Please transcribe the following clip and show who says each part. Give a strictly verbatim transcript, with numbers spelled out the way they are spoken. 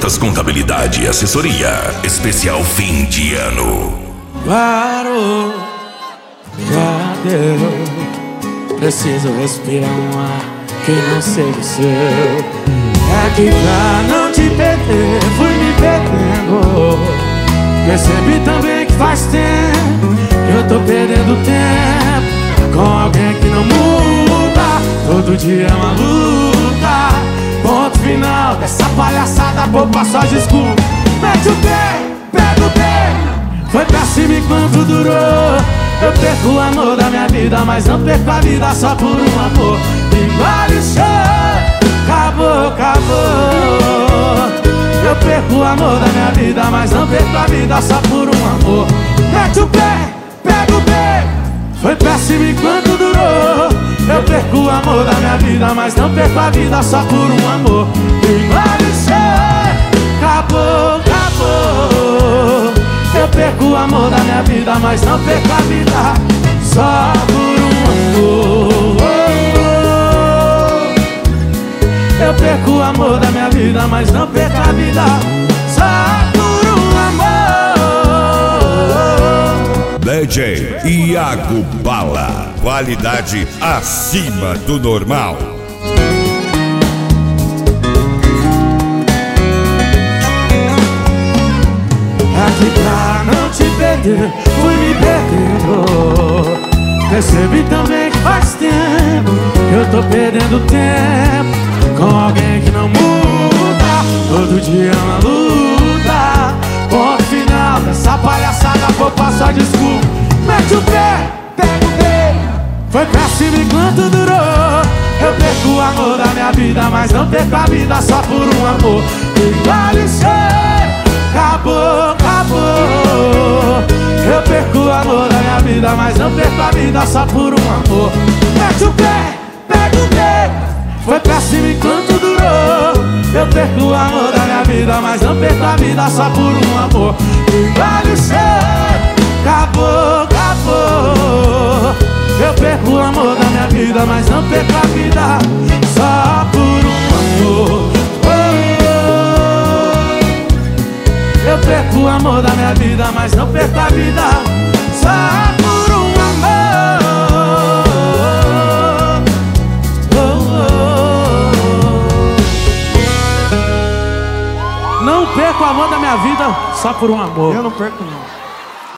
Speaker 1: Frutas Contabilidade e Assessoria. Especial fim de ano.
Speaker 2: Parou, já deu. Preciso respirar um ar que não seja o seu. É que pra não te perder, fui me perdendo. Percebi também que faz tempo que eu tô perdendo tempo com alguém que não muda. Todo dia é uma luta. Ponto final dessa palhaçada, poupa só desculpa. Mete o pé, pega o pé. Foi péssimo enquanto durou. Eu perco o amor da minha vida, mas não perco a vida só por um amor. Engole o chão, acabou, acabou. Eu perco o amor da minha vida, mas não perco a vida só por um amor. Mete o pé, pega o pé. Foi péssimo enquanto durou. Eu perco o amor da minha vida, mas não perco a vida só por um amor. Engole o chão, acabou, acabou. Eu perco o amor da minha vida, mas não perco a vida só por um amor. Eu perco o amor da minha vida, mas não perco a vida só por um amor.
Speaker 3: D J Iago Bala, qualidade acima do normal.
Speaker 2: Aqui pra não te perder, fui me perdendo. Percebi também que faz tempo que eu tô perdendo tempo com alguém que não muda. Todo dia é uma luta. Ponto final dessa palhaçada, vou passar desculpa. Mete o pé, pega o pé. Foi péssimo enquanto durou. Eu perco o amor da minha vida, mas não perco a vida só por um amor. Engole o chão, acabou, acabou. Eu perco o amor da minha vida, mas não perco a vida só por um amor. Mete o pé, pega o pé. Foi péssimo enquanto durou. Eu perco o amor da minha vida, mas não perco a vida só por um amor. Engole o chão, acabou, acabou. Eu perco o amor da minha vida, mas não perco a vida só por um amor. Eu perco o amor da minha vida, mas não perco a vida só por um amor. Oh, oh. Não perco o amor da minha vida só por um amor.
Speaker 4: Eu não perco não.